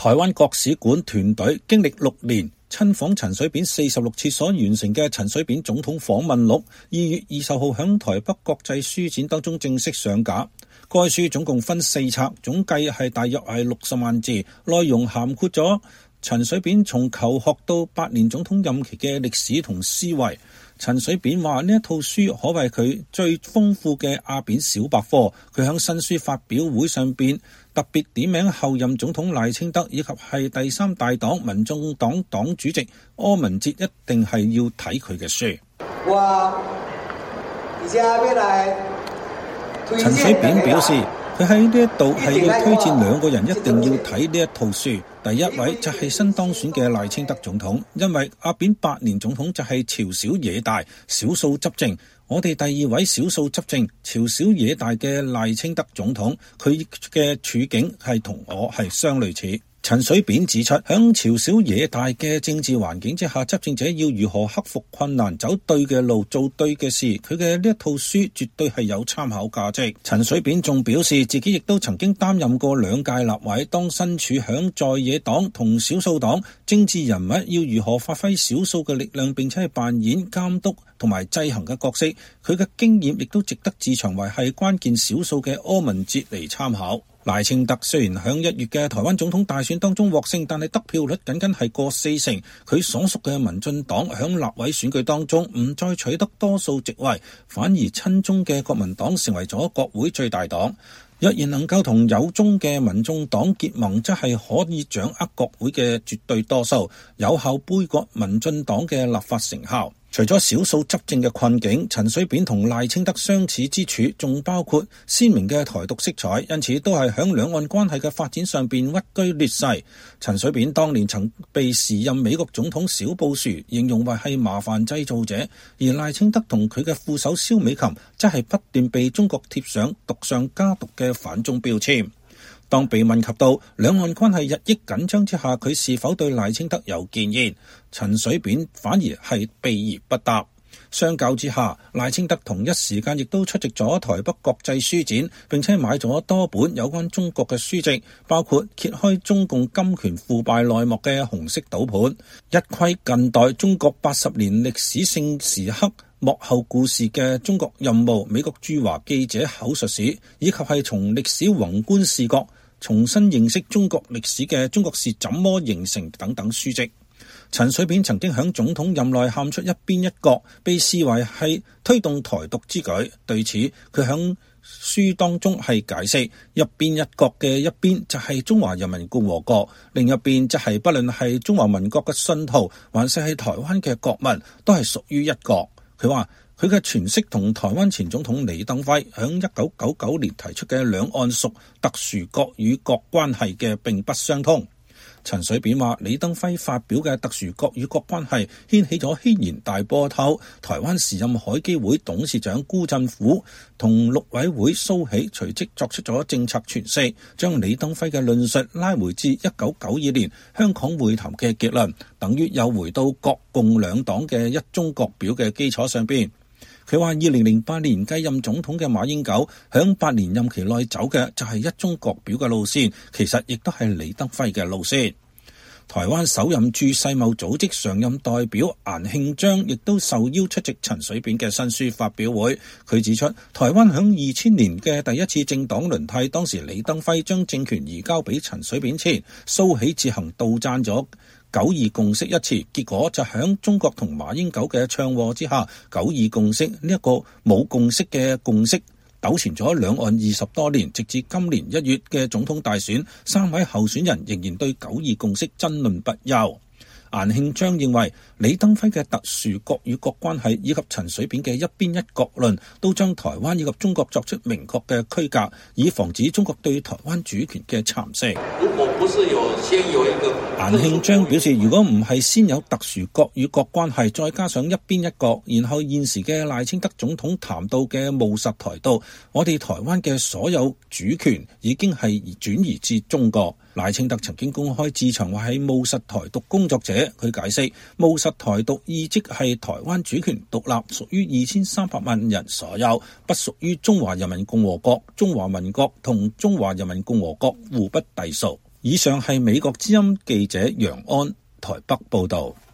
台灣國史館團隊經歷6年親訪陳水扁46次所完成嘅陳水扁總統訪問錄，2月20號響台北國際書展當中正式上架。該書總共分4冊，總計係大約係60萬字，內容涵括咗陳水扁從求學到8年總統任期嘅歷史同思維。陳水扁話呢一套書可謂佢最豐富嘅阿扁小百科。佢喺新書發表會上邊特別點名後任總統賴清德以及係第3大黨民眾黨黨主席柯文哲，一定係要睇佢嘅書。陳水扁表示，佢喺呢一度係要推薦2個人一定要睇呢一套書。第一位就係新當選嘅賴清德總統，因為阿扁8年總統就係朝小野大，少數執政。我哋第2位少數執政、朝小野大嘅賴清德總統，佢嘅處境係同我係相類似。陳水扁指出，響朝小野大嘅政治環境之下，執政者要如何克服困難，走對嘅路，做對嘅事，佢嘅呢一套書絕對係有參考價值。陳水扁仲表示，自己亦都曾經擔任過2屆立委，當身處響在野黨同少數黨，政治人物要如何發揮少數嘅力量，並且係扮演監督同埋制衡嘅角色，佢嘅經驗亦都值得自長為係關鍵少數嘅柯文哲嚟參考。賴清德雖然響1月嘅台灣總統大選當中獲勝，但係得票率僅僅係過40%。佢所屬嘅民進黨響立委選舉當中唔再取得多數席位，反而親中嘅國民黨成為咗國會最大黨。若然能夠同有中嘅民眾黨結盟，則係可以掌握國會嘅絕對多數，有效杯葛民進黨嘅立法成效。除咗少數執政嘅困境，陳水扁同賴清德相似之處，仲包括鮮明嘅台獨色彩，因此都係響兩岸關係嘅發展上邊屈居劣勢。陳水扁當年曾被時任美國總統小布殊形容為係麻煩製造者，而賴清德同佢嘅副手蕭美琴則係不斷被中國貼上獨上加獨嘅反中標籤。當被問及到兩岸關係日益緊張之下，佢是否對賴清德有建議，陳水扁反而係避而不答。相較之下，賴清德同一時間亦都出席咗台北國際書展，並且買咗多本有關中國嘅書籍，包括揭開中共金權腐敗內幕嘅紅色賭盤、一窺近代中國80年歷史性時刻幕後故事嘅中國任務美國駐華記者口述史，以及係從歷史宏觀視角重新認識中國歷史嘅中國是怎麼形成等等書籍。陳水扁曾經響總統任內喊出一邊一國，被視為係推動台獨之舉。對此，佢響書當中係解釋，一邊一國嘅一邊就係中華人民共和國，另一邊就係不論係中華民國嘅信徒，還是係台灣嘅國民，都係屬於一國。佢話佢嘅詮釋同台灣前總統李登輝響1999年提出嘅兩岸屬特殊國與國關係嘅並不相通。陳水扁話，李登輝發表嘅特殊國與國關係掀起咗軒然大波濤。台灣時任海基會董事長辜振甫同陸委會蘇起隨即作出咗政策詮釋，將李登輝嘅論述拉回至1992年香港會談嘅結論，等於又回到國共兩黨嘅一中各表嘅基礎上邊。佢話2008年繼任總統嘅馬英九響8年任期內走嘅就係一中各表嘅路線，其實亦都係李登輝嘅路線。台灣首任駐世貿組織常任代表顏慶章亦都受邀出席陳水扁嘅新書發表會。佢指出，台灣響2000年嘅第一次政黨輪替，當時李登輝將政權移交俾陳水扁前，蘇起自行杜撰咗9·2共識一詞，結果就響中國同馬英九嘅唱和之下，9·2共識呢一個冇共識嘅共識糾纏咗兩岸20多年，直至今年1月嘅總統大選，3位候選人仍然對9·2共識爭論不休。顏慶章認為，李登輝嘅特殊國與國關係以及陳水扁嘅一邊一國論，都將台灣以及中國作出明確嘅區隔，以防止中國對台灣主權嘅蠶食。 如果不是先有一個， 顏慶章表示，如果唔係先有特殊國與國關係，再加上一邊一國，然後現時嘅賴清德總統談到嘅務實台獨，我哋台灣嘅所有主權已經係轉移至中國。賴清德曾經公開自稱話係務實台獨工作者，佢解釋務實台獨意即係台灣主權獨立，屬於2300萬人所有，不屬於中華人民共和國、中華民國同中華人民共和國互不隸屬。 以上係美國之音記者楊安台北報導。